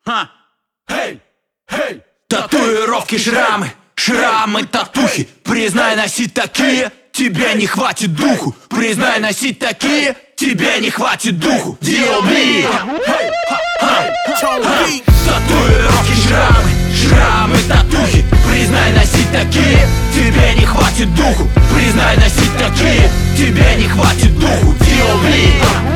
Ха! Эй! Эй! Татуировки, шрамы, шрамы, татухи. Признай, носить такие, тебе не хватит духу. Признай, носить такие, тебе не хватит духу. D.O.B. Татуировки, шрамы, шрамы, татухи. Признай, носить такие, тебе не хватит духу. Признай, носить такие, тебе не хватит духу. D.O.B.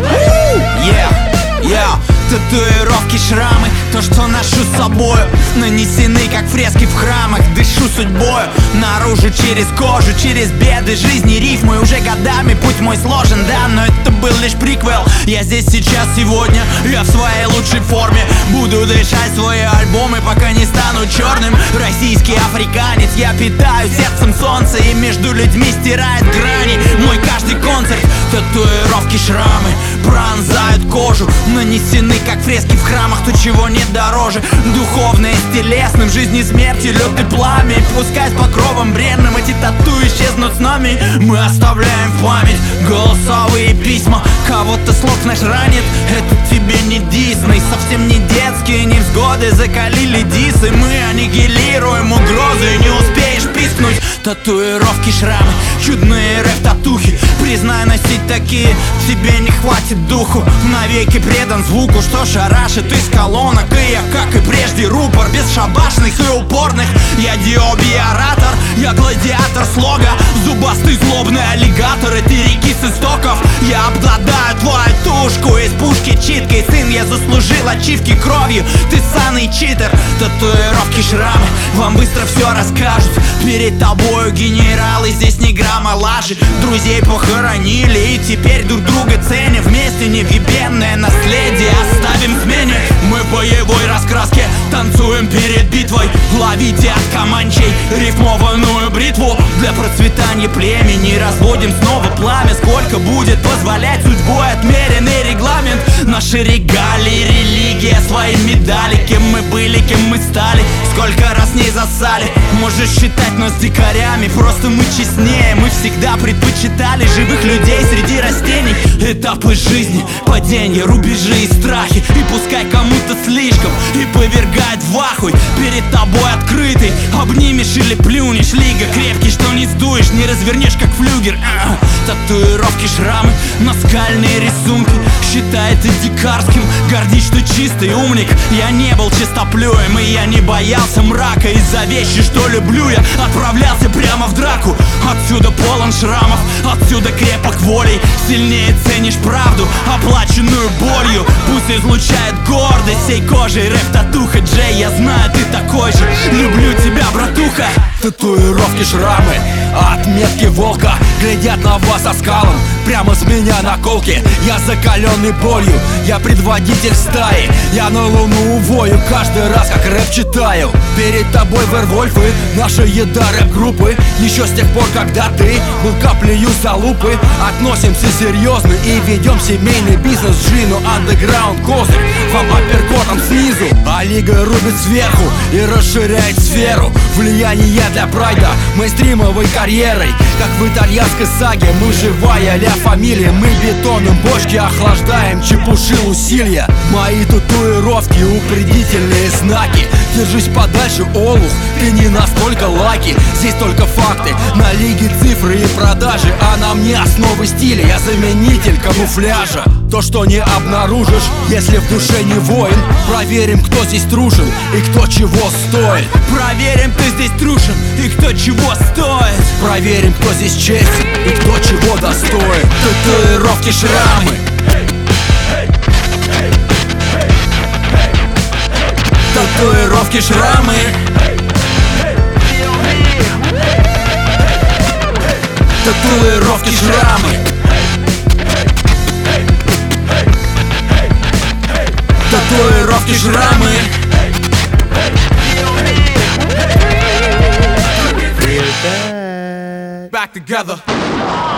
Татуировки, шрамы, то, что ношу с собою, нанесены, как фрески в храмах. Дышу судьбою, наружу через кожу, через беды жизни, рифмы. Уже годами путь мой сложен, да, но это был лишь приквел. Я здесь сейчас, сегодня, я в своей лучшей форме. Буду дышать свои альбомы, пока не стану черным. Российский африканец, я питаю сердцем солнце, и между людьми стирает грани мой каждый концерт. Татуировки, шрамы пронзают кожу, нанесены, как фрески в храмах, то, чего нет дороже. Духовное с телесным, жизнь и смерти, лед и пламя. И пускай с покровом бренным эти тату исчезнут с нами, мы оставляем в память голосовые письма. Кого-то слог наш ранит, это тебе не Дисней. Совсем не детские невзгоды закалили дисы. Мы аннигилируем угрозы, не успеешь пискнуть. Татуировки, шрамы, чудные рэп-татухи. Признай, носить такие, тебе не хватит духу. Навеки предан звуку, что шарашит из колонок. И я, как и прежде, рупор, бесшабашных и упорных. Я D.O.B. оратор, я гладиатор слога. Зубастый злобный аллигатор, эти реки с истоков. Я обладаю твою тушку из пушки читкой. Сын, я заслужил ачивки кровью, ты ссаный читер. Татуировки, шрамы вам быстро все расскажут. Перед тобою генералы, здесь ни грамма лажи. Друзей похоронили и теперь друг друга ценим. Вместе невъебенное наследие оставим в смене. Мы в боевой раскраске танцуем перед битвой. Ловите от команчей рифмованную бритву. Для процветания племени разводим снова пламя. Сколько будет позволять судьбой отмеренный регламент. Наши регалии, религия, свои медали. Кем мы были, кем мы стали, сколько раз не засали. Можешь считать нас дикарями, просто мы честнее. Мы всегда предпочитали живых людей среди растений. Этапы жизни, падения, рубежи и страхи. И пускай кому-то слишком и повергает в ахуй. Перед тобой открытый, обнимешь или плюнешь. Лига крепкий, что не сдуешь, не развернешь как флюгер. Татуировки, шрамы, наскальные рисунки. Считай это дикарским, гордись, что чистый умник. Я не был чистоплюем, и я не боялся мрака. Из-за вещи, что люблю, я отправлялся прямо в драку. Отсюда полон шрамов, отсюда крепок волей. Сильнее ценишь правду, оплаченную болью. Пусть излучает гордость всей кожей рэп-татуха. Джей, я знаю, ты такой же. Люблю тебя, братуха. Татуировки, шрамы, отметки волка глядят на вас оскалом, прямо с меня наколки. Я закаленный болью, я предводитель стаи. Я на луну увою каждый раз, как рэп читаю. Перед тобой вервольфы, наша еда рэп-группы. Еще с тех пор, когда ты был каплею залупы. Относимся серьезно и ведем семейный бизнес. Джину андеграунд козырь, вам апперкотом снизу. А лига рубит сверху и расширяет сферу влияния для прайда мейнстримовой карьерой. Как в итальянской саге, мы живая ля фамилия. Мы бетоном бочки охлаждаем, чепушил усилия. Мои татуировки, упредительные знаки. Держись подальше, олух, ты не настолько лаки. Здесь только факты, на лиге цифры и продажи. А на мне основы стиля, я заменитель камуфляжа. То, что не обнаружишь, если в душе не воин. Проверим, кто здесь трушен и кто чего стоит. Проверим, кто здесь трушен и кто чего стоит. Проверим, кто здесь честен и кто чего достоин. Татуировки, шрамы, татуировки, шрамы. Татуировки, шрамы. Татуировки, шрамы. Back together.